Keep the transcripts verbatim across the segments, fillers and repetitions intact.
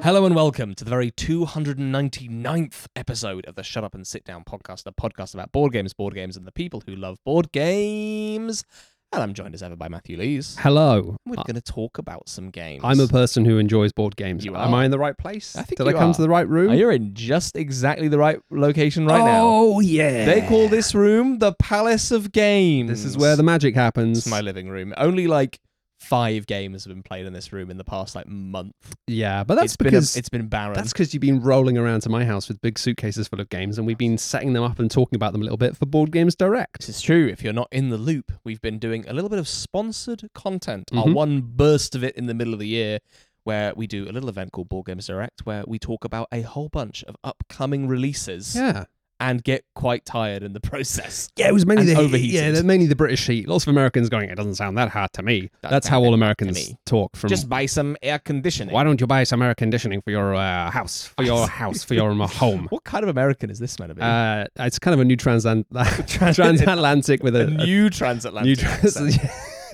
Hello and welcome to the very two hundred ninety-ninth episode of the Shut Up and Sit Down podcast, a podcast about board games, board games, and the people who love board games. And I'm joined as ever by Matthew Lees. Hello. We're going to talk about some games. I'm a person who enjoys board games. You Am are. I in the right place? I think Did you I come are. to the right room? Oh, you're in just exactly the right location right now. Oh, yeah. They call this room the Palace of Games. This is where the magic happens. It's my living room. Only like five games have been played in this room in the past like month. Yeah, but that's it's been because a, it's been barren. that's because you've been rolling around to my house with big suitcases full of games, and we've been setting them up and talking about them a little bit for Board Games Direct. This is true. If you're not in the loop, we've been doing a little bit of sponsored content. Our Mhm. one burst of it in the middle of the year, where we do a little event called Board Games Direct, where we talk about a whole bunch of upcoming releases Yeah. and get quite tired in the process. Yeah, it was mainly And the overheated. Yeah, they're mainly the British heat. Lots of Americans going, it doesn't sound that hard to me. That That's how sounded all hard to Americans me. talk. From Just buy some air conditioning. why don't you buy some air conditioning for your uh, house, for your house, for your home? What kind of American is this meant to be? Uh, it's kind of a new transant- transatlantic with a, a new transatlantic. new trans- accent.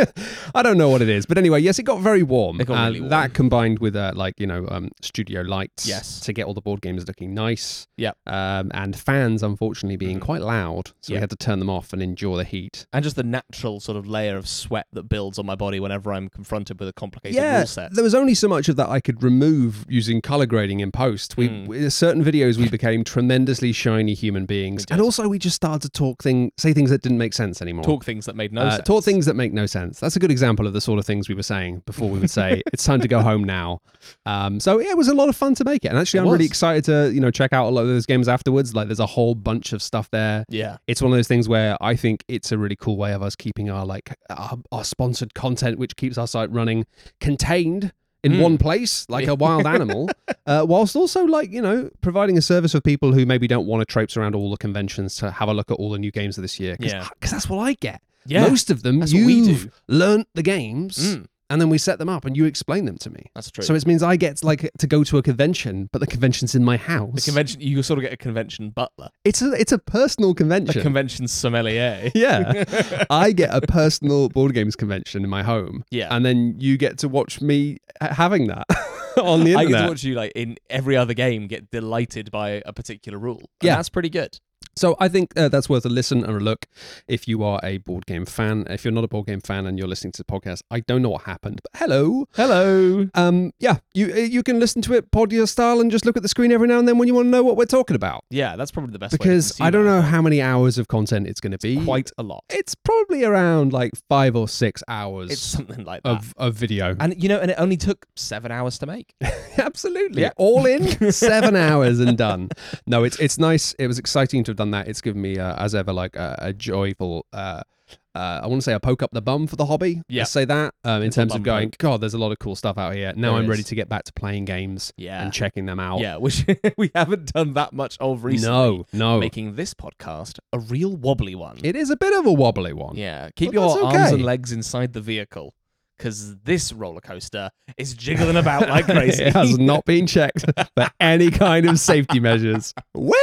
I don't know what it is, but anyway, yes, it got very warm. It got Uh, really warm. That combined with uh, like you know um, studio lights, Yes. to get all the board games looking nice. Yep. Um, and fans, unfortunately, being Mhm. quite loud, so we Yep. had to turn them off and endure the heat. And just the natural sort of layer of sweat that builds on my body whenever I'm confronted with a complicated Yeah, rule set. there was only so much of that I could remove using color grading in post. We, Mm. in certain videos, we became tremendously shiny human beings, We did. and also we just started to talk thing, say things that didn't make sense anymore. Talk things that made no Uh, sense. Talk things that make no sense. That's a good example of the sort of things we were saying before we would say it's time to go home now. Um, so yeah, it was a lot of fun to make it, and actually, It I'm really was. excited to you know check out a lot of those games afterwards. Like, there's a whole bunch of stuff there. Yeah. It's one of those things where I think it's a really cool way of us keeping our like our, our sponsored content, which keeps our site running, contained in Mm. one place like a wild animal, uh, whilst also like you know providing a service for people who maybe don't want to traipse around all the conventions to have a look at all the new games of this year. Cause, Yeah. 'cause that's what I get. Yeah. Most of them, That's what we you've do. learnt the games, Mm. and then we set them up, and you explain them to me. That's true. So it means I get like to go to a convention, but the convention's in my house. the convention, you sort of get a convention butler, It's a it's a personal a convention. convention sommelier. Yeah, I get a personal board games convention in my home, Yeah. and then you get to watch me ha- having that on the I internet. get to watch you like in every other game get delighted by a particular rule. And Yeah. that's pretty good. So I think uh, that's worth a listen and a look if you are a board game fan. If you're not a board game fan and you're listening to the podcast, I don't know what happened, but hello. Hello. Um, yeah, you uh, you can listen to it pod your style and just look at the screen every now and then when you want to know what we're talking about. Yeah, that's probably the best way to Because consume I don't it. know how many hours of content it's going to be. Quite a lot. It's probably around like five or six hours It's something like that. of, of video. And you know, and it only took seven hours to make. Absolutely. Yeah. All in seven hours and done. No, it's it's nice. It was exciting to have done that. It's given me, uh, as ever, like a, a joyful, uh, uh, I want to say a poke up the bum for the hobby. Yeah. Let's say that um, in Little terms bum of going, poke. God, there's a lot of cool stuff out here. Now There I'm is. ready to get back to playing games Yeah. and checking them out. Yeah, which we haven't done that much of recently. No, no. Making this podcast a real wobbly one. It is a bit of a wobbly one. Yeah, keep But your that's arms okay. and legs inside the vehicle, because this roller coaster is jiggling about like crazy. It has not been checked for any kind of safety measures.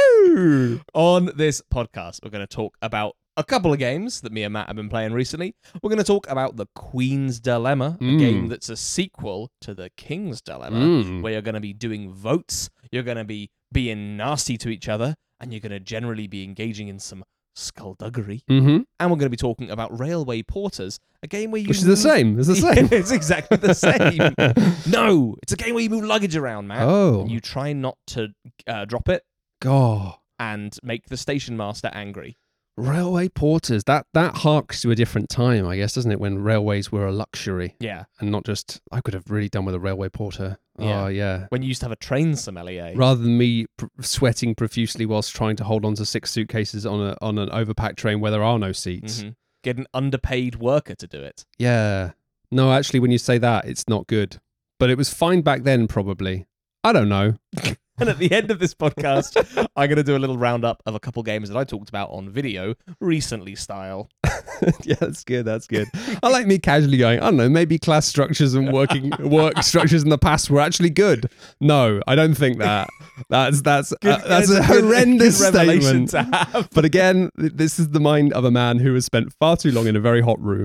Woo! On this podcast, we're going to talk about a couple of games that me and Matt have been playing recently. We're going to talk about The Queen's Dilemma, a Mm. game that's a sequel to The King's Dilemma, Mm. where you're going to be doing votes, you're going to be being nasty to each other, and you're going to generally be engaging in some skullduggery. Mm-hmm. And we're going to be talking about Railway Porters, a game where you Which is the move- same. It's the same. it's exactly the same. No, it's a game where you move luggage around, Matt. Oh. And you try not to uh, drop it God. and make the station master angry. Railway porters, that that harks to a different time, I guess, doesn't it? When railways were a luxury Yeah. and not just, I could have really done with a railway porter. Yeah. Oh, yeah. When you used to have a train sommelier. Rather than me pr- sweating profusely whilst trying to hold on to six suitcases on a on an overpacked train where there are no seats. Mhm. Get an underpaid worker to do it. Yeah. No, actually, when you say that, it's not good. But it was fine back then, probably. I don't know. And at the end of this podcast, I'm going to do a little roundup of a couple games that I talked about on video, recently style. Yeah, that's good. That's good. I like me casually going, I don't know, maybe class structures and working work structures in the past were actually good. No, I don't think that. That's that's Good- uh, that's it's a good- horrendous good revelation statement. to have. But again, th- this is the mind of a man who has spent far too long in a very hot room. Yeah.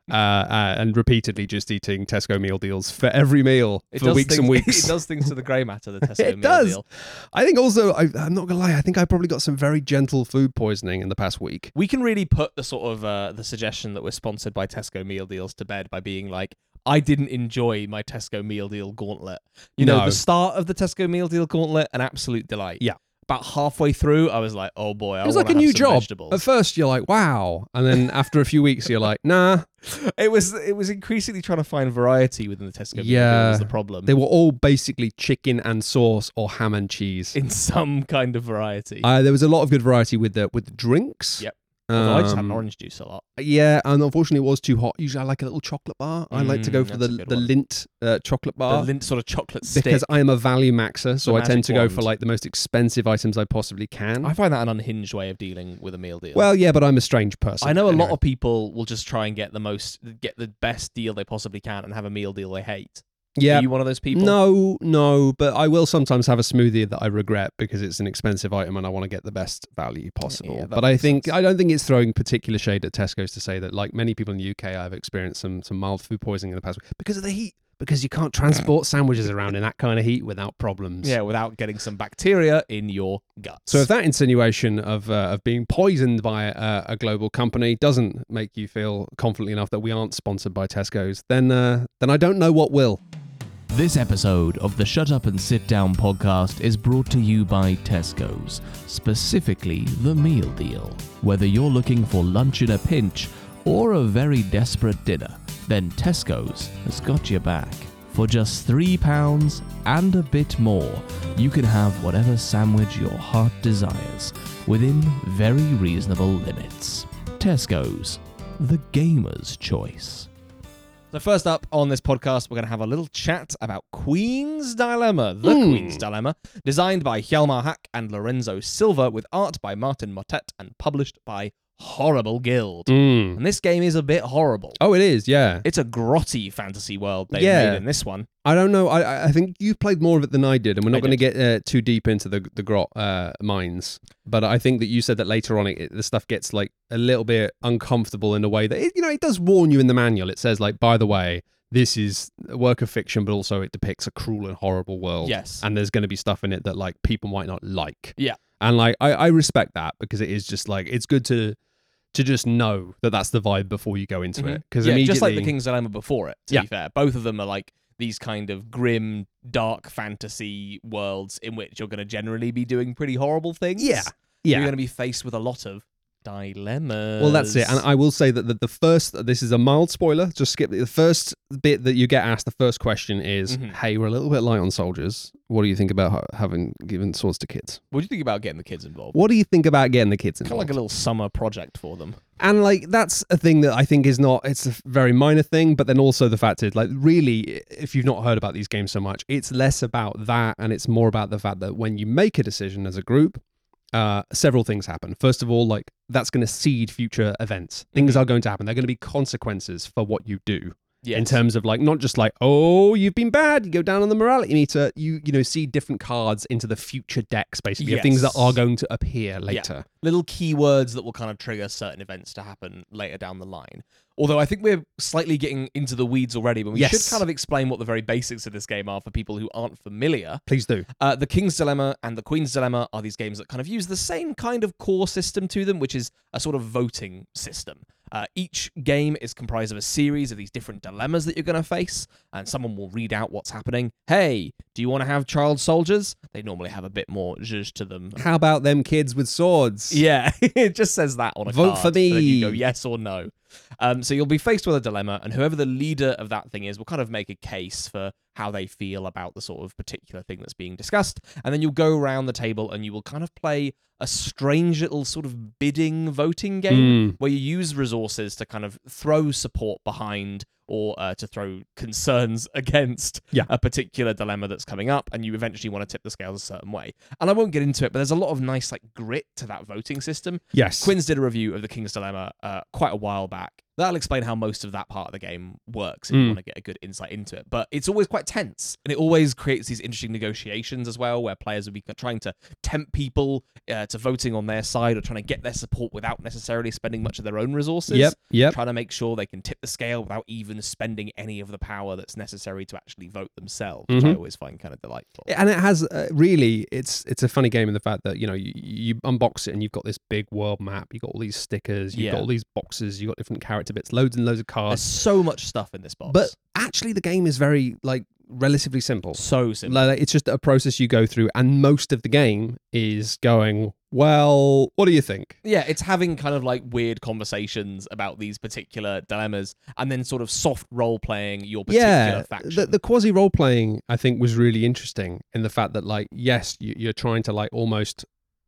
uh, uh, and repeatedly just eating Tesco meal deals for every meal It for does weeks things, and weeks. It does things to the grey matter, the Tesco It meal does. deal. I think also, I, I'm not gonna lie, I think I probably got some very gentle food poisoning in the past week. We can really put the sort of uh, the suggestion that we're sponsored by Tesco meal deals to bed by being like, I didn't enjoy my Tesco meal deal gauntlet. You know, No. the start of the Tesco meal deal gauntlet, an absolute delight. Yeah. About halfway through, I was like, oh boy, I It was want like to a have new some job. vegetables. At first, you're like, wow. And then after a few weeks, you're like, nah. It was it was increasingly trying to find variety within the Tesco meal deal Yeah. was the problem. They were all basically chicken and sauce or ham and cheese. in some kind of variety. Uh, there was a lot of good variety with the with the drinks. Yep. Although I just had an Um, orange juice a lot. Yeah, and unfortunately, it was too hot. Usually, I like a little chocolate bar. I like to go Mm, for that's the a good the one. Lindt uh, chocolate bar. The lint sort of chocolate stick. because I am a value maxer, so The I tend magic to go for wand. like the most expensive items I possibly can. I find that an unhinged way of dealing with a meal deal. Well, yeah, but I'm a strange person. I know a lot anyway. of people will just try and get the most, get the best deal they possibly can, and have a meal deal they hate. Yeah. Are you one of those people? No, no, but I will sometimes have a smoothie that I regret because it's an expensive item and I want to get the best value possible. Yeah, that but I makes think sense. I don't think it's throwing particular shade at Tesco's to say that, like many people in the U K, I've experienced some some mild food poisoning in the past week because of the heat. Because you can't transport sandwiches around in that kind of heat without problems. Yeah, without getting some bacteria in your guts. So if that insinuation of uh, of being poisoned by a, a global company doesn't make you feel confidently enough that we aren't sponsored by Tesco's, then uh, then I don't know what will. This episode of the Shut Up and Sit Down podcast is brought to you by Tesco's, specifically the meal deal. Whether you're looking for lunch in a pinch or a very desperate dinner, then Tesco's has got your back. For just three pounds and a bit more, you can have whatever sandwich your heart desires within very reasonable limits. Tesco's, the gamer's choice. So first up on this podcast, we're going to have a little chat about Queen's Dilemma, The Mm. Queen's Dilemma, designed by Hjalmar Hack and Lorenzo Silva, with art by Martin Motet and published by Horrible Guild. Mm. And this game is a bit horrible. Oh, it is, yeah. It's a grotty fantasy world they've Yeah. made in this one. I don't know. I I- I think you played more of it than I did, and we're I not going to get uh, too deep into the the grot uh, mines. But I think that you said that later on, it, it- the stuff gets like a little bit uncomfortable in a way that it, you know it does warn you in the manual. It says like, by the way, this is a work of fiction, but also it depicts a cruel and horrible world. Yes. and there's going to be stuff in it that like people might not like. Yeah. and like I, I respect that because it is just like it's good to to just know that that's the vibe before you go into Mhm. it. Because yeah, immediately, just like the King's Dilemma before it, to Yeah. be fair. Both of them are like these kind of grim, dark fantasy worlds in which you're going to generally be doing pretty horrible things. Yeah. You're yeah. going to be faced with a lot of dilemmas. Well, that's it. And I will say that the, the first, this is a mild spoiler, just skip it. The first bit that you get asked, the first question is, Mhm. hey, we're a little bit light on soldiers. What do you think about ha- having given swords to kids? What do you think about getting the kids involved? What do you think about getting the kids Kind of involved? like a little summer project for them. And like, that's a thing that I think is not, it's a very minor thing, but then also the fact is, like, really, if you've not heard about these games so much, it's less about that and it's more about the fact that when you make a decision as a group, uh, several things happen. First of all, like, that's going to seed future events. Things Mhm. are going to happen. There are going to be consequences for what you do. Yes. In terms of like not just like, oh, you've been bad, you go down on the morality meter, you you know see different cards into the future decks basically of things that Yes. are going to appear later. Little keywords that will kind of trigger certain events to happen later down the line. Although I think we're slightly getting into the weeds already, but we Yes. should kind of explain what the very basics of this game are for people who aren't familiar. Please do. Uh, the King's Dilemma and the Queen's Dilemma are these games that kind of use the same kind of core system to them, which is a sort of voting system. Uh, each game is comprised of a series of these different dilemmas that you're going to face, and someone will read out what's happening. Hey, do you want to have child soldiers? They normally have a bit more zhuzh to them. How about them kids with swords? Yeah, it just says that on a Vote card. for and then you me. go yes or no. Um, so you'll be faced with a dilemma, and whoever the leader of that thing is will kind of make a case for how they feel about the sort of particular thing that's being discussed. And then you'll go around the table and you will kind of play a strange little sort of bidding voting game Mm. where you use resources to kind of throw support behind or uh, to throw concerns against Yeah. a particular dilemma that's coming up, and you eventually want to tip the scales a certain way. And I won't get into it, but there's a lot of nice like grit to that voting system. Yes. Quinn's did a review of the King's Dilemma uh, quite a while back. that'll explain how most of that part of the game works if Mm. you want to get a good insight into it. But it's always quite tense, and it always creates these interesting negotiations as well, where players will be trying to tempt people uh, to voting on their side or trying to get their support without necessarily spending much of their own resources. Yep, yep. Trying to make sure they can tip the scale without even spending any of the power that's necessary to actually vote themselves, which I Mhm. always find kind of delightful. And it has uh, really, it's it's a funny game in the fact that you know you, you unbox it and you've got this big world map, you've got all these stickers, you've Yeah. got all these boxes, you've got different character bits, loads and loads of There's cards. so much stuff in this box. But actually, the game is very like relatively simple. so simple. Like, it's just a process you go through, and most of the game is going, well, what do you think? Yeah, it's having kind of like weird conversations about these particular dilemmas and then sort of soft role playing your particular Yeah, faction. the, the quasi role playing I think was really interesting in the fact that like yes, you, you're trying to like almost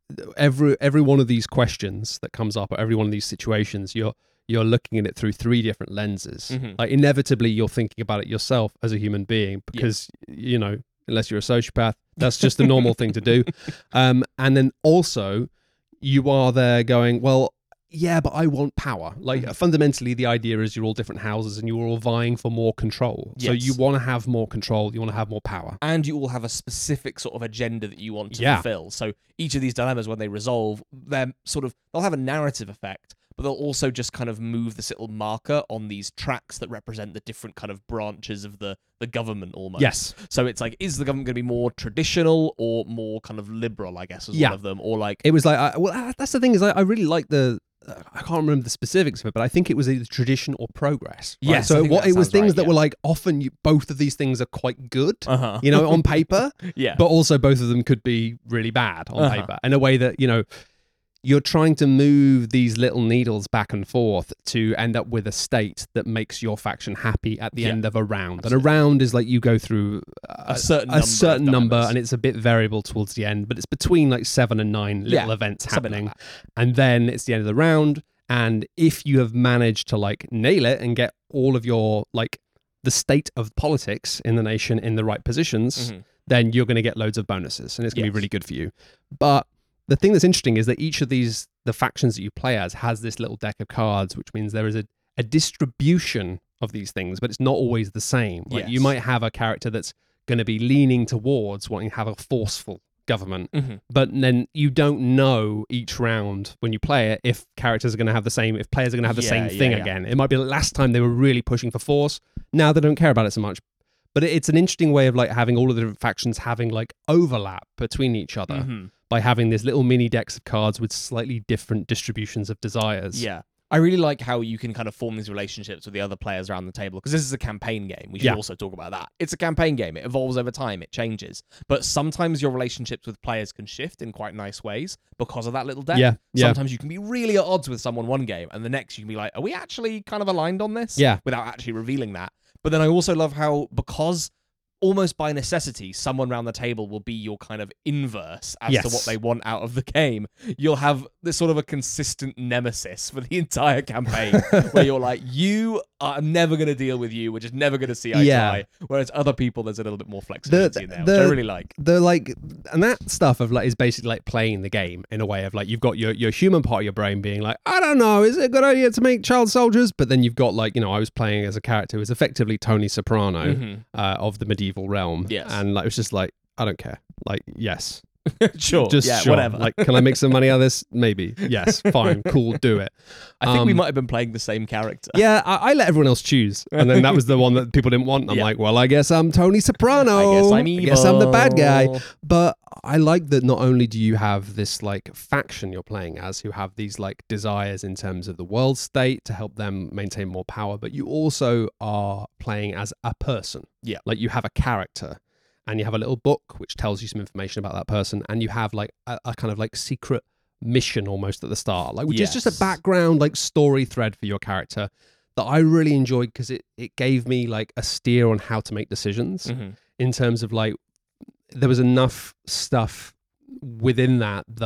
every every one of these questions that comes up or every one of these situations, you're you're looking at it through three different lenses. Mhm. Like inevitably, you're thinking about it yourself as a human being because you know unless you're a sociopath, that's just a normal thing to do. Um, and then also you are there going, well, yeah, but I want power. Like Mhm. fundamentally, the idea is you're all different houses and you're all vying for more control. So Yes. you want to have more control. You want to have more power. and you all have a specific sort of agenda that you want to Yeah. fulfill. So each of these dilemmas, when they resolve, they're sort of they'll have a narrative effect, but they'll also just kind of move this little marker on these tracks that represent the different kind of branches of the the government almost. Yes. So it's like, is the government going to be more traditional or more kind of liberal? I guess is Yeah. one of them, or like It was like, I, well, uh, that's the thing is I, I really like the. Uh, I can't remember the specifics of it, but I think it was either tradition or progress. right? Yes, I So think what that it was sounds things right, that yeah. were like often you, both of these things are quite good, uh huh, you know, on paper. yeah, But also both of them could be really bad on Uh-huh. paper in a way that, you know, you're trying to move these little needles back and forth to end up with a state that makes your faction happy at the Yeah, end of a round. absolutely. And a round is like you go through a, A certain a number of certain number dilemmas. and it's a bit variable towards the end, but it's between like seven and nine little Yeah, events something like happening. that. And then it's the end of the round. And if you have managed to like nail it and get all of your like the state of politics in the nation in the right positions, Mhm. then you're going to get loads of bonuses and it's going to Yes. be really good for you. But the thing that's interesting is that each of these, the factions that you play as, has this little deck of cards, which means there is a, a distribution of these things, but it's not always the same. Like you Yes. might have a character that's going to be leaning towards wanting to have a forceful government, Mhm. but then you don't know each round when you play it if characters are going to have the same, if players are going to have the Yeah, same yeah, thing yeah. again. It might be the last time they were really pushing for force. Now they don't care about it so much. But it- it's an interesting way of like having all of the different factions having like overlap between each other Mhm. by having these little mini decks of cards with slightly different distributions of desires. Yeah. I really like how you can kind of form these relationships with the other players around the table, because this is a campaign game. We should Yeah. also talk about that. It's a campaign game. It evolves over time. It changes. But sometimes your relationships with players can shift in quite nice ways because of that little deck. Yeah, yeah. Sometimes you can be really at odds with someone one game, and the next you can be like, are we actually kind of aligned on this? Yeah. Without actually revealing that. But then I also love how, because almost by necessity, someone around the table will be your kind of inverse as to Yes. what they want out of the game. You'll have this sort of a consistent nemesis for the entire campaign where you're like, you are I'm never going to deal with you. We're just never going to see eye Yeah. to eye. Whereas other people, there's a little bit more flexibility in there, which I the- really like. The like, and that stuff of like is basically like playing the game in a way of like you've got your your human part of your brain being like, I don't know, is it a good idea to make child soldiers? But then you've got like, you know, I was playing as a character who was effectively Tony Soprano Mhm. uh, of the medieval realm, Yes. and like it was just like I don't care, like yes, Sure. just yeah, sure. whatever. Like, can I make some money out of this? Maybe. Yes. Fine. Cool. Do it. I think we um, might have been playing the same character. Yeah, I, I let everyone else choose, and then that was the one that people didn't want. I'm Yeah. like, well, I guess I'm Tony Soprano. I guess I'm I evil. guess I'm the bad guy. But I like that not only do you have this like faction you're playing as who have these like desires in terms of the world state to help them maintain more power, but you also are playing as a person. Yeah. Like you have a character and you have a little book which tells you some information about that person, and you have like a, a kind of like secret mission almost at the start, like which is just Yes. a background like story thread for your character that I really enjoyed because it, it gave me like a steer on how to make decisions Mhm. in terms of like there was enough stuff within that that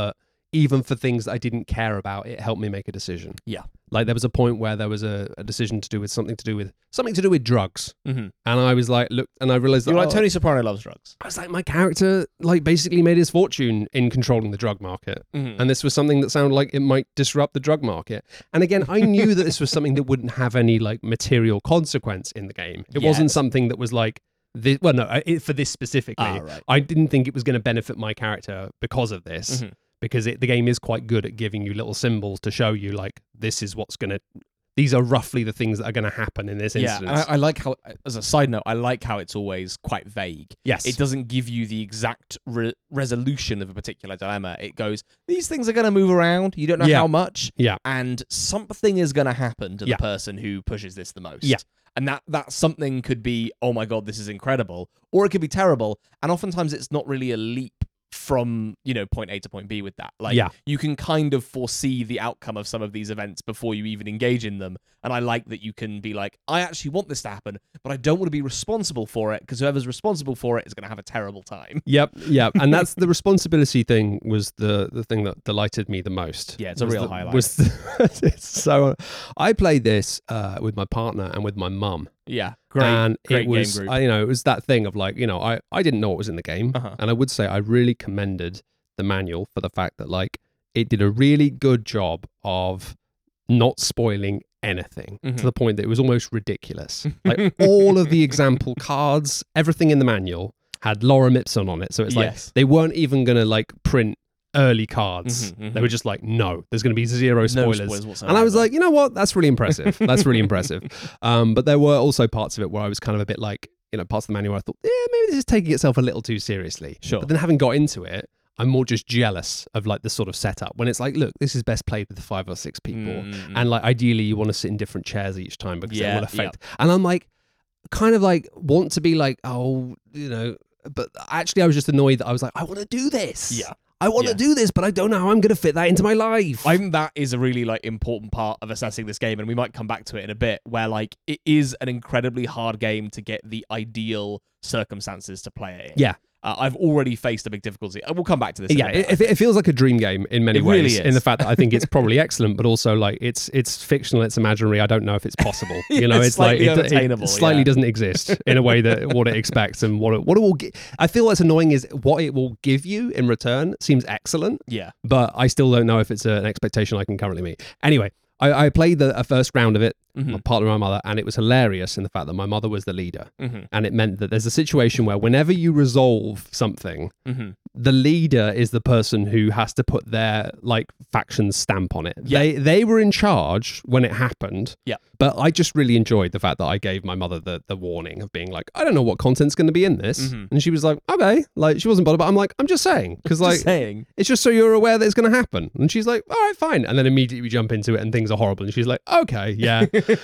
even for things that I didn't care about, it helped me make a decision. Yeah. Like there was a point where there was a, a decision to do with something to do with something to do with drugs, Mm-hmm. and I was like, look, and I realized that You're like oh, Tony Soprano loves drugs. I was like, my character like basically made his fortune in controlling the drug market, Mm-hmm. and this was something that sounded like it might disrupt the drug market. And again, I knew that this was something that wouldn't have any like material consequence in the game. It Yes. wasn't something that was like this. Well, no, I- it, for this specifically, Ah, right. I didn't think it was going to benefit my character because of this. Mhm. Because it, the game is quite good at giving you little symbols to show you like this is what's going to. These are roughly the things that are going to happen in this Yeah, instance. and I, I like how, as a side note, I like how it's always quite vague. yes. It doesn't give you the exact re- resolution of a particular dilemma. It goes, these things are going to move around. You don't know Yeah. how much. Yeah. And something is going to happen to the Yeah. person who pushes this the most. Yeah. And that, that something could be, oh my God, this is incredible. Or it could be terrible. And oftentimes it's not really a leap from, you know, point A to point B with that. Like, Yeah. you can kind of foresee the outcome of some of these events before you even engage in them. And I like that you can be like, I actually want this to happen, but I don't want to be responsible for it, because whoever's responsible for it is going to have a terrible time. Yep, yep, and that's the responsibility thing was the the thing that delighted me the most. Yeah, it's a Was real the- highlight. Was the, it's so I played this uh, with my partner and with my mum, Yeah, great, and great it was game group. I, you know it was that thing of like you know I I didn't know what was in the game, Uh-huh. and I would say I really commended the manual for the fact that like it did a really good job of not spoiling anything Mhm. to the point that it was almost ridiculous. Like all of the example cards, everything in the manual had lorem ipsum on it. So it's like Yes. they weren't even going to like print early cards. Mhm, mhm. They were just like, no, there's going to be zero No spoilers. spoilers whatsoever. And I was like, you know what? That's really impressive. That's really impressive. Um, but there were also parts of it where I was kind of a bit like, you know, parts of the manual where I thought, yeah, maybe this is taking itself a little too seriously. Sure. But then having got into it, I'm more just jealous of like the sort of setup when it's like, look, this is best played with five or six people. Mm-mm. And like ideally you want to sit in different chairs each time because Yeah, it will affect. And I'm like, kind of like want to be like, oh, you know, but actually I was just annoyed that I was like, I want to do this. Yeah. I want Yeah. to do this, but I don't know how I'm going to fit that into my life. I think that is a really like important part of assessing this game, and we might come back to it in a bit, where like it is an incredibly hard game to get the ideal circumstances to play it in. Yeah. Uh, I've already faced a big difficulty. Uh, We'll come back to this. Yeah, in a bit, it, it feels like a dream game in many It ways. really is. In the fact that I think it's probably excellent, but also like it's it's fictional, it's imaginary. I don't know if it's possible. Yeah, You know, it's it's like slightly it, it unattainable, slightly yeah. doesn't exist in a way that what it expects and what it, what it will. Gi- I feel what's annoying is what it will give you in return seems excellent, yeah. but I still don't know if it's a, an expectation I can currently meet. Anyway, I, I played the a first round of it, Mhm. my partner and my mother, and it was hilarious in the fact that my mother was the leader, Mm-hmm. and it meant that there's a situation where whenever you resolve something, Mm-hmm. the leader is the person who has to put their like faction's stamp on it. Yeah. They they were in charge when it happened. Yeah. But I just really enjoyed the fact that I gave my mother the, the warning of being like, I don't know what content's going to be in this. Mhm. And she was like, okay. Like, she wasn't bothered, but I'm like, I'm just saying. Because, like, Just saying. it's just so you're aware that it's going to happen. And she's like, all right, fine. And then immediately we jump into it and things are horrible. And she's like, okay, yeah.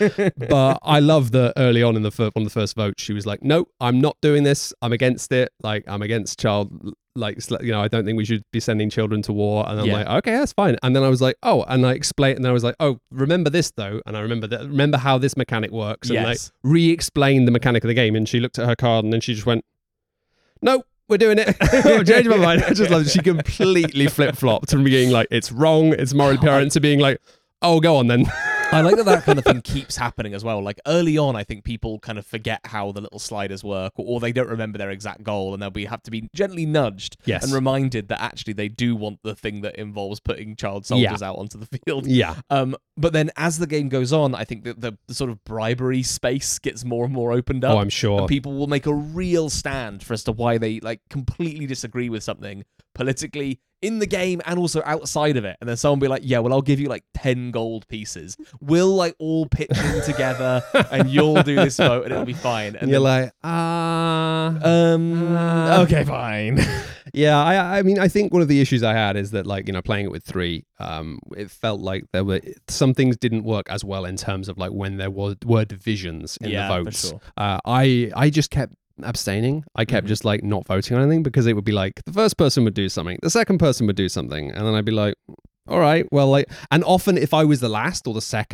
But I love that early on in the fir- one of the first votes, she was like, no, I'm not doing this. I'm against it. Like, I'm against child, like, sl- you know, I don't think we should be sending children to war. And I'm Yeah. like, okay, that's fine. And then I was like, oh, and I explained, and then I was like, oh, remember this though. And I remember that, remember how this mechanic works. And like Yes. re-explained the mechanic of the game. And she looked at her card and then she just went, no, we're doing it. I've changed my mind. I just love it. She completely flip-flopped from being like, it's wrong, it's morally parent, to being like, oh, go on then. I like that that kind of thing keeps happening as well. Like early on, I think people kind of forget how the little sliders work, or, or they don't remember their exact goal, and they'll be have to be gently nudged Yes. and reminded that actually they do want the thing that involves putting child soldiers out onto the field. Yeah. Um, but then as the game goes on, I think that the, the sort of bribery space gets more and more opened up. Oh, I'm sure. And people will make a real stand for as to why they like completely disagree with something politically in the game and also outside of it. And then someone will be like, yeah, well, I'll give you like ten gold pieces. We'll like all pitch in together and you'll do this vote and it'll be fine. And And you're then, like, ah. um, Uh, okay, fine. Yeah, I I mean I think one of the issues I had is that like, you know, playing it with three, um, it felt like there were some things didn't work as well in terms of like when there was were divisions in Yeah, the for votes. sure. Uh, I I just kept abstaining. I kept Mhm. just like not voting on anything because it would be like the first person would do something, the second person would do something, and then I'd be like, all right, well, like, and often if I was the last or the second,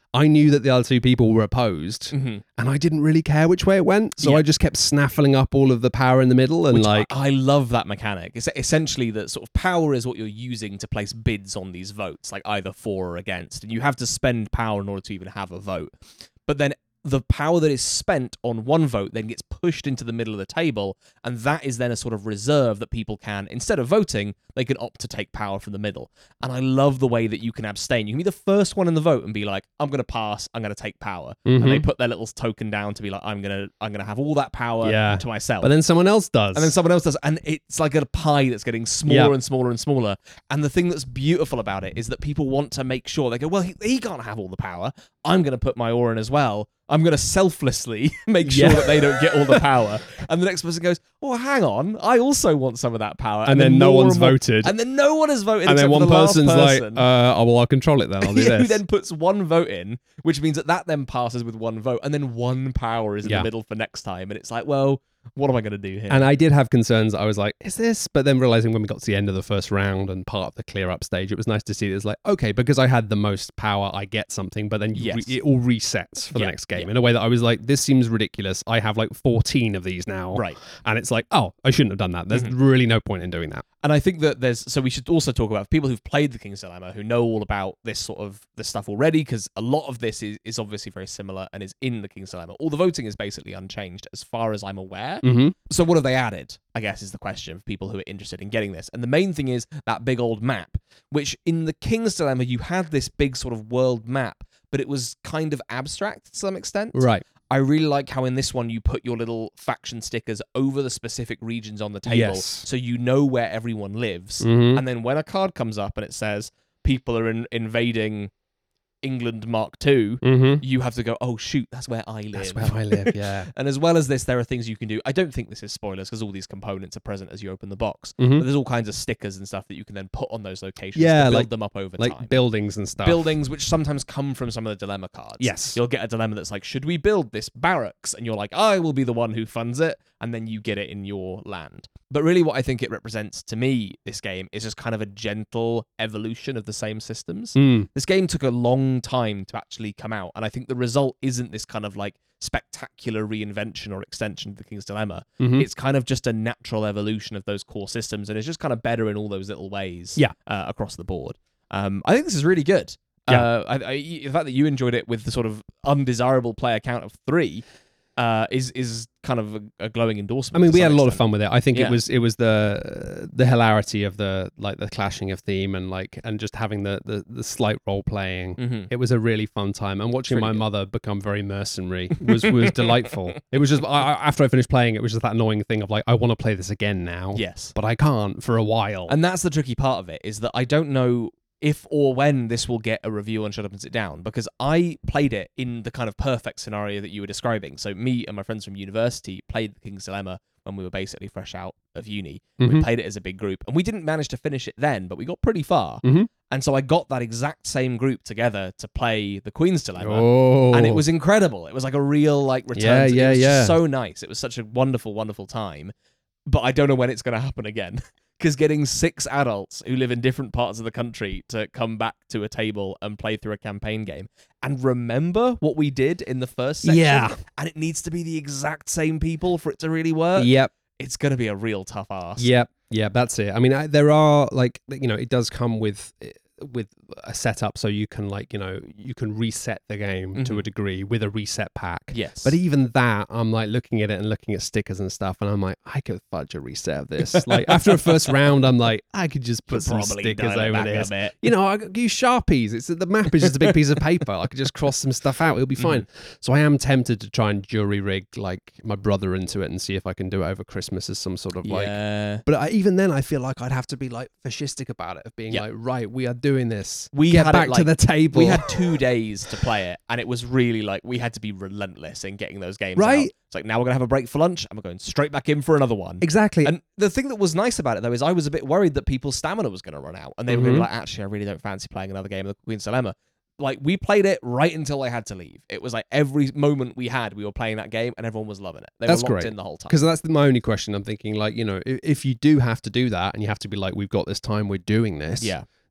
I knew that the other two people were opposed, Mm-hmm. and I didn't really care which way it went. So Yeah. I just kept snaffling up all of the power in the middle, and Which like, I, I love that mechanic. It's essentially that sort of power is what you're using to place bids on these votes, like either for or against, and you have to spend power in order to even have a vote. But then the power that is spent on one vote then gets pushed into the middle of the table, and that is then a sort of reserve that people can, instead of voting, they can opt to take power from the middle. And I love the way that you can abstain. You can be the first one in the vote and be like, I'm going to pass, I'm going to take power. Mhm. And they put their little token down to be like, I'm going to I'm going to have all that power Yeah. to myself. but then someone else does. And then someone else does, and it's like a pie that's getting smaller Yeah. and smaller and smaller. And the thing that's beautiful about it is that people want to make sure, they go, well, he, he can't have all the power. I'm going to put my aura in as well. I'm going to selflessly make sure Yeah. that they don't get all the power. And the next person goes, oh, hang on, I also want some of that power. and, then no more one's and more- voted. And then no one has voted. And then except for one the last person's person. like, uh, oh, well, I'll control it then. I'll do Who this. then puts one vote in, which means that that then passes with one vote, and then one power is in Yeah. the middle for next time. And it's like, well, what am I going to do here? And I did have concerns. I was like, is this? But then realizing when we got to the end of the first round and part of the clear up stage, it was nice to see that it's like, okay, because I had the most power, I get something, but then you Yes. re- it all resets for the Yeah, next game yeah. in a way that I was like, this seems ridiculous. I have like fourteen of these now. Right. And it's like, oh, I shouldn't have done that. There's Mhm. really no point in doing that. And I think that there's, so we should also talk about people who've played the King's Dilemma, who know all about this sort of this stuff already, because a lot of this is, is obviously very similar and is in the King's Dilemma. All the voting is basically unchanged as far as I'm aware. Mm-hmm. So what have they added, I guess, is the question for people who are interested in getting this. And the main thing is that big old map, which in the King's Dilemma, you had this big sort of world map, but it was kind of abstract to some extent. Right. I really like how in this one you put your little faction stickers over the specific regions on the table, Yes. so you know where everyone lives. Mhm. And then when a card comes up and it says people are in- invading England Mark two, Mm-hmm. you have to go, oh shoot, that's where I live. That's where I live. Yeah. And as well as this, there are things you can do. I don't think this is spoilers because all these components are present as you open the box. Mhm. But there's all kinds of stickers and stuff that you can then put on those locations Yeah, to build like- them up over Like time. buildings and stuff. Buildings which sometimes come from some of the dilemma cards. Yes. You'll get a dilemma that's like, should we build this barracks? And you're like, I will be the one who funds it. And then you get it in your land. But really what I think it represents to me, this game, is just kind of a gentle evolution of the same systems. Mm. This game took a long time to actually come out. And I think the result isn't this kind of like spectacular reinvention or extension of the King's Dilemma. Mhm. It's kind of just a natural evolution of those core systems. And it's just kind of better in all those little ways Yeah. uh, across the board. Um, I think this is really good. Yeah. Uh, I, I, the fact that you enjoyed it with the sort of undesirable player count of three uh, is is kind of a, a glowing endorsement. I mean, to we some had a lot of extent. fun with it. I think Yeah. it was it was the the hilarity of the like the clashing of theme and like and just having the the, the slight role playing. Mhm. It was a really fun time, and watching Really my good. mother become very mercenary was was delightful. It was just I, I- after I finished playing, it was just that annoying thing of like I want to play this again now, Yes. but I can't for a while. And that's the tricky part of it, is that I don't know if or when this will get a review on Shut Up and Sit Down, because I played it in the kind of perfect scenario that you were describing. So me and my friends from university played the King's Dilemma when we were basically fresh out of uni. We Mhm. played it as a big group, and we didn't manage to finish it then, but we got pretty far. Mhm. And so I got that exact same group together to play the Queen's Dilemma. Oh, And it was incredible. It was like a real like return. Yeah, to, yeah, it was yeah. just so nice. It was such a wonderful, wonderful time. But I don't know when it's going to happen again. Because getting six adults who live in different parts of the country to come back to a table and play through a campaign game and remember what we did in the first section, Yeah. and it needs to be the exact same people for it to really work, Yep. it's going to be a real tough ask. Yep, yeah, that's it. I mean, I, there are like you know, it does come with with a setup, so you can like you know you can reset the game to Mhm. a degree with a reset pack. Yes. But even that, I'm like looking at it and looking at stickers and stuff, and I'm like, I could fudge a reset of this. Like after a first round, I'm like, I could just put Could some probably stickers dial it over back a this. bit. You know, I could use Sharpies. It's the map is just a big piece of paper. I could just cross some stuff out. It'll be fine. So I am tempted to try and jury rig like my brother into it and see if I can do it over Christmas as some sort of like. Yeah. But I, even then, I feel like I'd have to be like fascistic about it, of being Yeah. like, right, we are doing this. We Get had back it, to like- the table. We had two days to play it, and it was really like we had to be relentless in getting those games Right. out. It's like, now we're gonna have a break for lunch, and we're going straight back in for another one. exactly. And the thing that was nice about it though is I was a bit worried that people's stamina was gonna run out, and they were gonna be Mhm. like, actually, I really don't fancy playing another game of the Queen's Dilemma. Like, we played it right until I had to leave. It was like every moment we had, we were playing that game, and everyone was loving it. They That's were locked great. in the whole time. Because that's my only question. I'm thinking, like, you know, if, if you do have to do that and you have to be like, we've got this time, we're doing this, Yeah.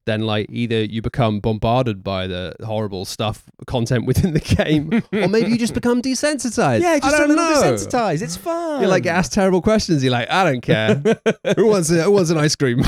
then like either you become bombarded by the horrible stuff content within the game, or maybe you just become desensitized. Yeah, just I don't a little know. desensitized. It's fun. You like get asked terrible questions. You're like, I don't care. who wants a, who wants an ice cream?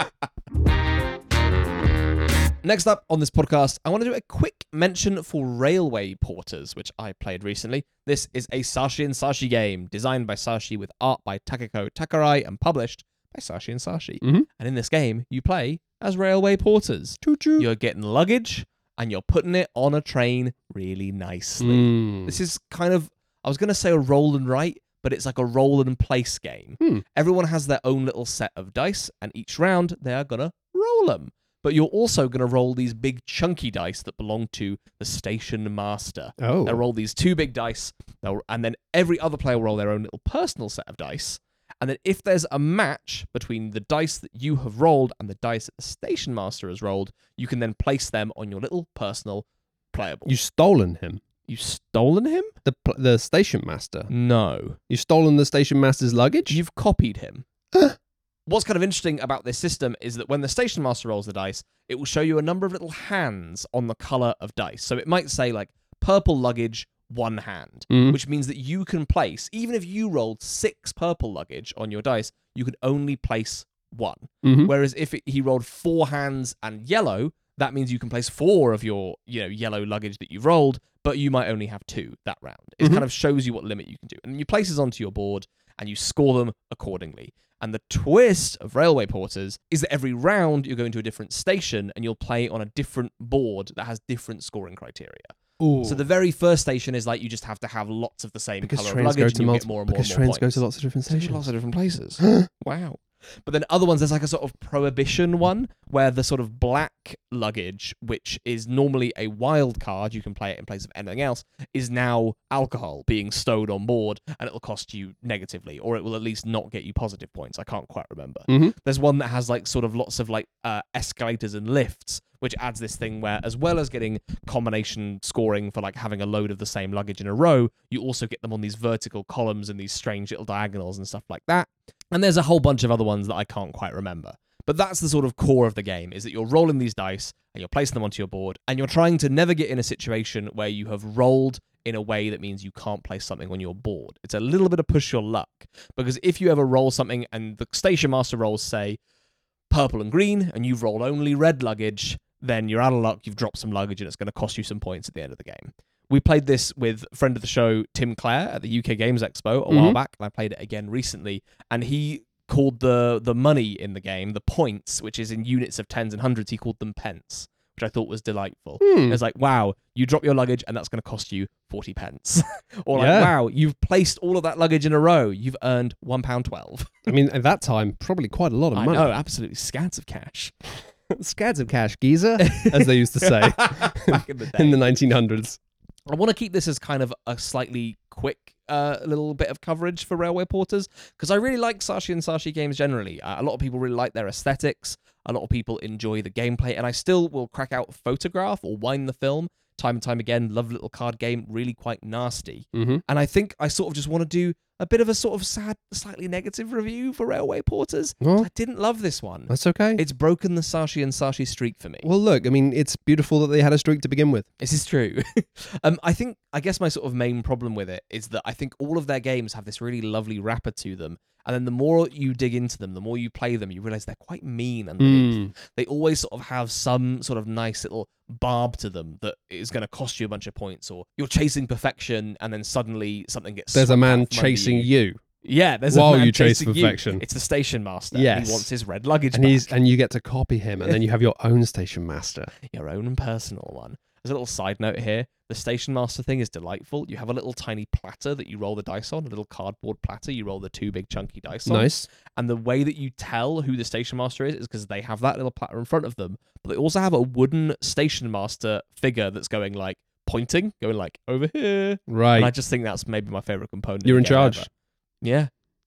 Next up on this podcast, I want to do a quick mention for Railway Porters, which I played recently. This is a Sashi and Sashi game, designed by Sashi with art by Takako Takarai and published by Sashi and Sashi. Mhm. And in this game, you play as Railway Porters. Choo-choo. You're getting luggage, and you're putting it on a train really nicely. Mm. This is kind of, I was going to say a roll and write, but it's like a roll and place game. Hmm. Everyone has their own little set of dice, and each round, they are going to roll them. But you're also going to roll these big chunky dice that belong to the station master. Oh. They'll roll these two big dice, they'll, and then every other player will roll their own little personal set of dice. And then if there's a match between the dice that you have rolled and the dice that the station master has rolled, you can then place them on your little personal playable. You stolen him. You've stolen him? The pl- the station master. No. You've stolen the station master's luggage? You've copied him. What's kind of interesting about this system is that when the station master rolls the dice, it will show you a number of little hands on the color of dice. So it might say like purple luggage, one hand, Mhm. which means that you can place, even if you rolled six purple luggage on your dice, you could only place one. Mhm. Whereas if it, he rolled four hands and yellow, that means you can place four of your, you know, yellow luggage that you've rolled, but you might only have two that round. It Mhm. kind of shows you what limit you can do. And you place these onto your board and you score them accordingly. And the twist of Railway Porters is that every round you're going to a different station and you'll play on a different board that has different scoring criteria. Ooh. So the very first station is like you just have to have lots of the same because color of trains luggage go and to you multiple, get more and more, because and more trains points. go to lots of different There's stations. lots of different places. Wow. But then other ones, there's like a sort of prohibition one where the sort of black luggage, which is normally a wild card, you can play it in place of anything else, is now alcohol being stowed on board and it'll cost you negatively, or it will at least not get you positive points. I can't quite remember. Mhm. There's one that has like sort of lots of like uh, escalators and lifts, which adds this thing where as well as getting combination scoring for like having a load of the same luggage in a row, you also get them on these vertical columns and these strange little diagonals and stuff like that. And there's a whole bunch of other ones that I can't quite remember. But that's the sort of core of the game, is that you're rolling these dice and you're placing them onto your board and you're trying to never get in a situation where you have rolled in a way that means you can't place something on your board. It's a little bit of push your luck, because if you ever roll something and the station master rolls, say, purple and green, and you've rolled only red luggage, then you're out of luck, you've dropped some luggage and it's going to cost you some points at the end of the game. We played this with a friend of the show, Tim Clare, at the U K Games Expo a Mm-hmm. while back, and I played it again recently, and he called the the money in the game, the points, which is in units of tens and hundreds, he called them pence, which I thought was delightful. Hmm. It was like, wow, you drop your luggage and that's going to cost you forty pence. Or like, Yeah. wow, you've placed all of that luggage in a row, you've earned one pound twelve. I mean, at that time, probably quite a lot of I money. know, absolutely scads of cash. Scads of cash, geezer, as they used to say Back in the day. in the nineteen hundreds. I want to keep this as kind of a slightly quick uh, little bit of coverage for Railway Porters, because I really like Sashi and Sashi games generally. Uh, a lot of people really like their aesthetics. A lot of people enjoy the gameplay, and I still will crack out Photograph or Wind the Film time and time again. Love little card game, really quite nasty. Mm-hmm. And I think I sort of just want to do a bit of a sort of sad, slightly negative review for Railway Porters. Well, I didn't love this one. that's okay. It's broken the Sashi and Sashi streak for me. Well, look, I mean, it's beautiful that they had a streak to begin with. This is true. um, I think, I guess my sort of main problem with it is that I think all of their games have this really lovely wrapper to them. And then the more you dig into them, the more you play them, you realize they're quite mean underneath. Mm. They always sort of have some sort of nice little barb to them that is going to cost you a bunch of points, or you're chasing perfection and then suddenly something gets There's a swept man out from under chasing you. you, Yeah, there's while a man you chase chasing perfection. You. It's the station master. Yes. He wants his red luggage and back. he's and you get to copy him, and then you have your own station master. Your own personal one. There's a little side note here. The station master thing is delightful. You have a little tiny platter that you roll the dice on, a little cardboard platter. You roll the two big chunky dice on. Nice. And the way that you tell who the station master is is because they have that little platter in front of them, but they also have a wooden station master figure that's going like pointing, going like over here. Right. And I just think that's maybe my favorite component. You're of in the game charge. ever. Yeah.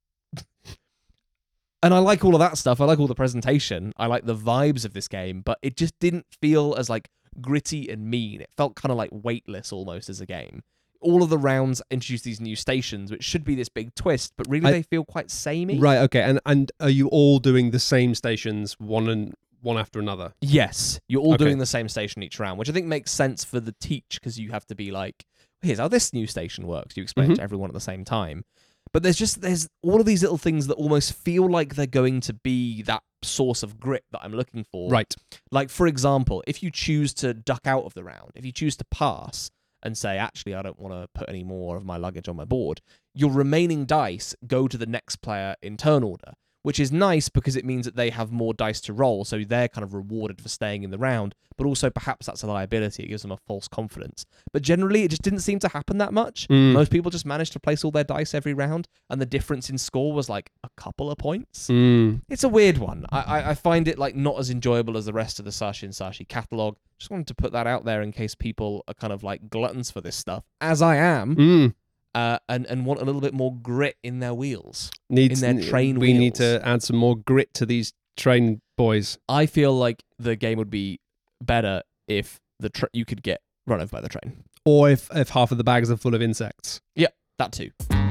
And I like all of that stuff. I like all the presentation. I like the vibes of this game, but it just didn't feel as like gritty and mean. It felt kind of like weightless almost as a game. All of the rounds introduce these new stations, which should be this big twist, but really I- they feel quite samey. Right. Okay. And and are you all doing the same stations one and one after another. Yes, you're all Okay. doing the same station each round, which I think makes sense for the teach because you have to be like, here's how this new station works. You explain it Mhm. to everyone at the same time. But there's just there's all of these little things that almost feel like they're going to be that source of grit that I'm looking for. Right. Like, for example, if you choose to duck out of the round, if you choose to pass and say, actually, I don't want to put any more of my luggage on my board, your remaining dice go to the next player in turn order, which is nice because it means that they have more dice to roll, so they're kind of rewarded for staying in the round, but also perhaps that's a liability. It gives them a false confidence. But generally, it just didn't seem to happen that much. Mm. Most people just managed to place all their dice every round, and the difference in score was like a couple of points. Mm. It's a weird one. I, I, I find it like not as enjoyable as the rest of the Sashi and Sashi catalog. Just wanted to put that out there in case people are kind of like gluttons for this stuff, as I am, Mm. uh, and and want a little bit more grit in their wheels. Needs, In their train we need wheels. to add some more grit to these train boys. I feel like the game would be better if the tra- you could get run over by the train. Or if, if half of the bags are full of insects. That too.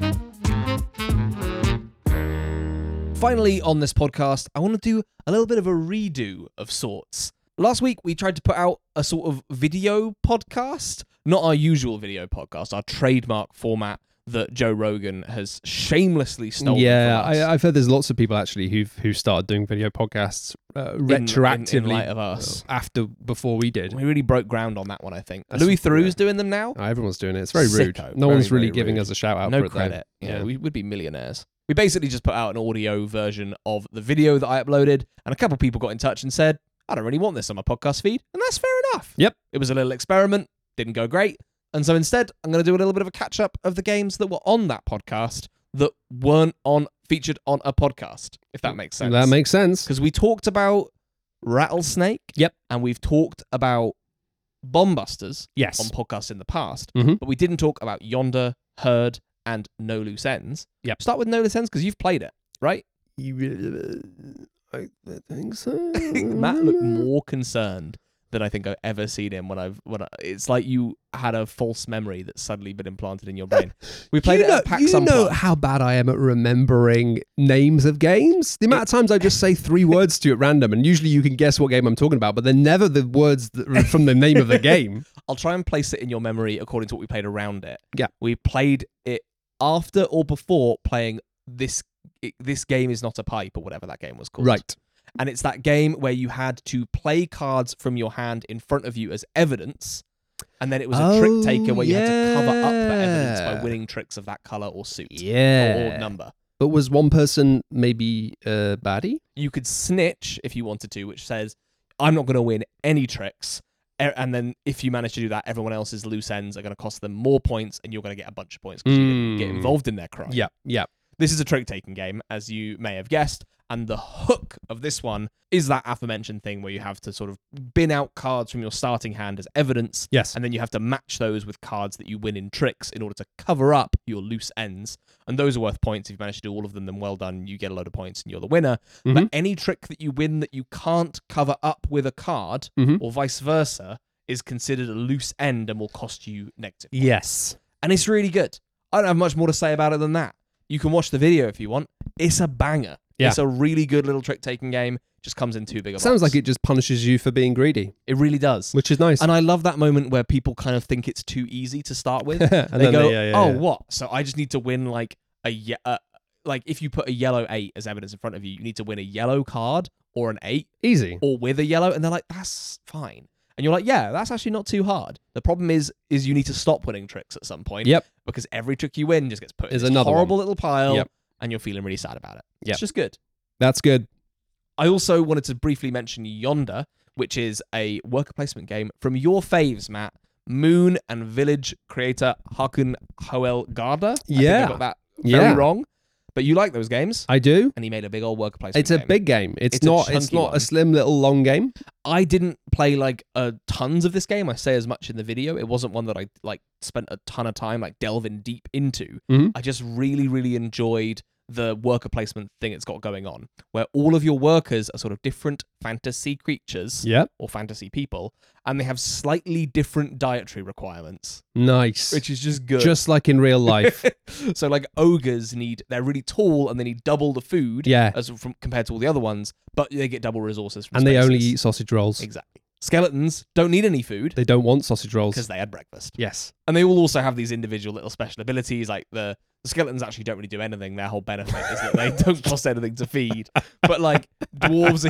Finally, on this podcast, I want to do a little bit of a redo of sorts. Last week, we tried to put out a sort of video podcast, not our usual video podcast, our trademark format that Joe Rogan has shamelessly stolen yeah, from us. I, I've heard there's lots of people actually who've who started doing video podcasts uh, in- retroactively in, in light of us. after before we did. We really broke ground on that one, I think. That's- Louis Theroux's yeah. doing them now. Oh, everyone's doing it. It's very rude. Sicko. No Very, one's really very giving rude. us a shout out No for it. though. credit. Yeah, Yeah. we would be millionaires. We basically just put out an audio version of the video that I uploaded, and a couple people got in touch and said, I don't really want this on my podcast feed, and that's fair enough. Yep. It was a little experiment, didn't go great, and so instead, I'm going to do a little bit of a catch-up of the games that were on that podcast that weren't on featured on a podcast, if that makes sense. That makes sense. Because we talked about Rattlesnake, Yep. and we've talked about Bombusters Yes. on podcasts in the past, Mhm. but we didn't talk about Yonder, Herd, and No Loose Ends. Yep. Start with No Loose Ends because you've played it, right? I think so. Matt looked more concerned than I think I've ever seen him when I've when I, it's like you had a false memory that's suddenly been implanted in your brain. We played you it know, at PAX You know Unplugged. how bad I am at remembering names of games? The amount of times I just say three words to you at random, and usually you can guess what game I'm talking about, but they're never the words that are from the name of the game. I'll try and place it in your memory according to what we played around it. Yeah. We played it after or before playing this it, this game is not a pipe or whatever that game was called. Right. And it's that game where you had to play cards from your hand in front of you as evidence. And then it was a Oh, trick taker where you had to cover up the evidence by yeah. winning tricks of that color or suit Yeah. or number. But was one person maybe a baddie? You could snitch if you wanted to, which says, I'm not going to win any tricks. E- And then if you manage to do that, everyone else's loose ends are going to cost them more points and you're going to get a bunch of points because you didn't get Mm. involved in their crime. Yeah, yeah. This is a trick-taking game, as you may have guessed, and the hook of this one is that aforementioned thing where you have to sort of bin out cards from your starting hand as evidence, Yes. and then you have to match those with cards that you win in tricks in order to cover up your loose ends, and those are worth points. If you manage to do all of them, then well done, you get a load of points and you're the winner. Mhm. But any trick that you win that you can't cover up with a card, Mhm. or vice versa, is considered a loose end and will cost you negative points. Yes. And it's really good. I don't have much more to say about it than that. You can watch the video if you want. It's a banger. Yeah. It's a really good little trick-taking game. Just comes in too big a box. Sounds like it just punishes you for being greedy, It really does. which is nice. And I love that moment where people kind of think it's too easy to start with. And They then go, they- yeah, yeah, oh, yeah. what? So I just need to win like a... Ye- uh, like if you put a yellow eight as evidence in front of you, you need to win a yellow card or an eight Easy. or with a yellow. And they're like, that's fine. And you're like, yeah, that's actually not too hard. The problem is, is you need to stop winning tricks at some point. Yep. Because every trick you win just gets put in Is this another horrible little pile, Yep. and you're feeling really sad about it. Yep. It's just good. That's good. I also wanted to briefly mention Yonder, which is a worker placement game from your faves, Matt. Moon and Village creator Hakun Hoel Garda. I think Yeah. I got that very Yeah. wrong. But you like those games, I do. and he made a big old worker placement It's a game. big game. It's, It's a not. It's chunky not one. a slim little long game. I didn't play like uh, tons of this game. I say as much in the video. It wasn't one that I like spent a ton of time like delving deep into. Mhm. I just really, really enjoyed the worker placement thing it's got going on, where all of your workers are sort of different fantasy creatures Yep. or fantasy people, and they have slightly different dietary requirements, Nice. which is just good. Just like in real life. So like ogres need, they're really tall and they need double the food Yeah. as from compared to all the other ones, but they get double resources from And they only spaces. eat sausage rolls. Exactly. Skeletons don't need any food They don't want sausage rolls. because they had breakfast. Yes. And they all also have these individual little special abilities. Like the, the skeletons actually don't really do anything. Their whole benefit is that they don't cost anything to feed. But like dwarves,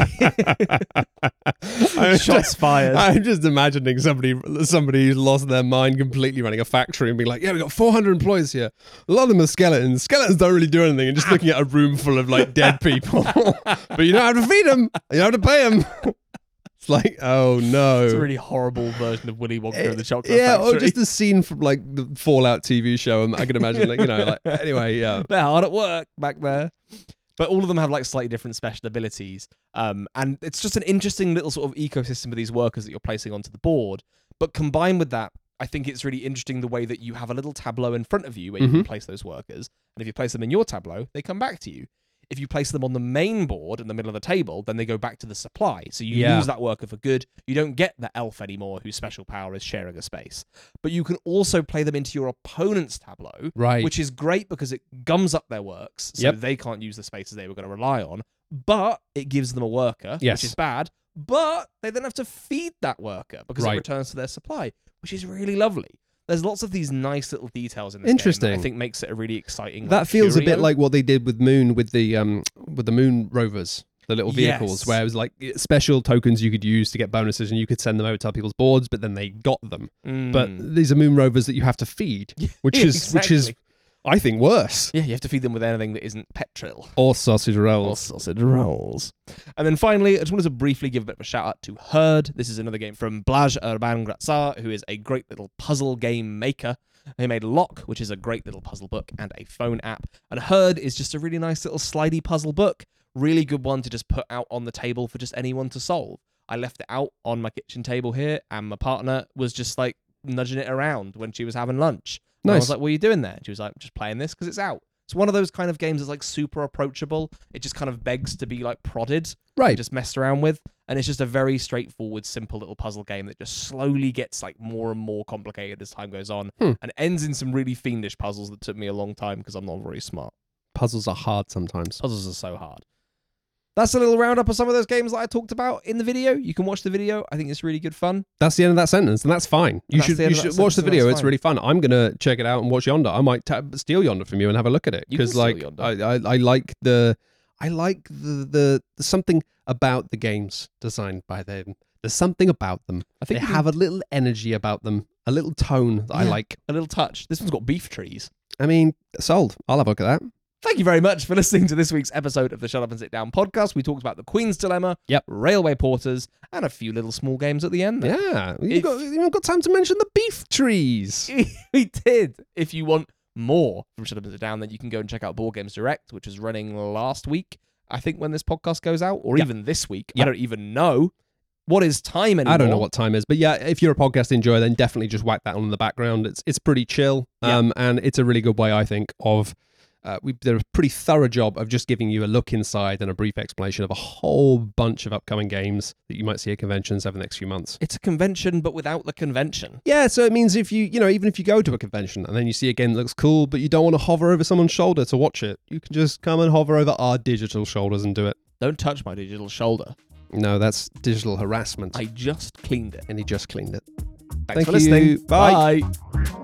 I'm shots just- fired. I'm just imagining somebody somebody who's lost their mind completely running a factory and being like, yeah, we've got four hundred employees here. A lot of them are skeletons. Skeletons don't really do anything and just looking at a room full of like dead people. But you don't have to feed them. You don't have to pay them. It's like, oh no. It's a really horrible version of Willy Wonka and the Chocolate Yeah, Factory. or just a scene from like the Fallout T V show. I can imagine, like, you know, like, anyway, yeah. They're hard at work back there. But all of them have like slightly different special abilities. Um, and it's just an interesting little sort of ecosystem of these workers that you're placing onto the board. But combined with that, I think it's really interesting the way that you have a little tableau in front of you where you can Mhm. place those workers. And if you place them in your tableau, they come back to you. If you place them on the main board in the middle of the table, then they go back to the supply. So you Yeah. use that worker for good. You don't get the elf anymore whose special power is sharing a space. But you can also play them into your opponent's tableau, Right. which is great because it gums up their works, so Yep. they can't use the spaces they were going to rely on. But it gives them a worker, Yes. which is bad. But they then have to feed that worker because Right. it returns to their supply, which is really lovely. There's lots of these nice little details in this game Interesting. that I think makes it a really exciting. That like, feels a bit curio. like what they did with Moon with the um with the Moon rovers, the little vehicles, Yes. where it was like special tokens you could use to get bonuses, and you could send them over to other people's boards, but then they got them. But Mm. these are Moon rovers that you have to feed, which is which is Exactly. I think worse. Yeah, you have to feed them with anything that isn't petrol. Or sausage Or rolls. sausage rolls. And then finally, I just wanted to briefly give a bit of a shout out to Herd. This is another game from Blaj Urban Gratzar, who is a great little puzzle game maker. He made Lock, which is a great little puzzle book and a phone app. And Herd is just a really nice little slidey puzzle book. Really good one to just put out on the table for just anyone to solve. I left it out on my kitchen table here, and my partner was just like nudging it around when she was having lunch. And I Nice. was like, what are you doing there? And she was like, I'm just playing this because it's out. It's one of those kind of games that's like super approachable. It just kind of begs to be like prodded, Right. just messed around with. And it's just a very straightforward, simple little puzzle game that just slowly gets like more and more complicated as time goes on Hmm. and ends in some really fiendish puzzles that took me a long time because I'm not very smart. Puzzles are hard sometimes. Puzzles are so hard. That's a little roundup of some of those games that I talked about in the video. You can watch the video. I think it's really good fun. That's the end of that sentence, and that's fine. You That's should the end you of that should watch the sentence, and video. that's It's fine. really fun. I'm gonna check it out and watch Yonder. I might ta- steal Yonder from you and have a look at it You can because, steal like, Yonder. I, I I like the I like the, the the something about the games designed by them. There's something about them. I They think you have a little energy about them, a little tone that I Yeah. like. a little touch. This one's got beef trees. I mean, sold. I'll have a look at that. Thank you very much for listening to this week's episode of the Shut Up and Sit Down podcast. We talked about the Queen's Dilemma, Yep. Railway Porters, and a few little small games at the end there. Yeah, If- you've got, you've even got time to mention the beef trees. We did. If you want more from Shut Up and Sit Down, then you can go and check out Board Games Direct, which was running last week, I think, when this podcast goes out, or Yep. even this week. Yep. I don't even know. What is time anymore? I don't know what time is, but yeah, if you're a podcast enjoyer, then definitely just whack that on in the background. It's it's pretty chill, Yeah. um, and it's a really good way, I think, of uh, we did a pretty thorough job of just giving you a look inside and a brief explanation of a whole bunch of upcoming games that you might see at conventions over the next few months. It's a convention, but without the convention. Yeah, so it means if you, you know, even if you go to a convention and then you see a game that looks cool, but you don't want to hover over someone's shoulder to watch it, you can just come and hover over our digital shoulders and do it. Don't touch my digital shoulder. No, that's digital harassment. I just cleaned it. and he just cleaned it. Thanks Thank for listening. you. Bye. Bye.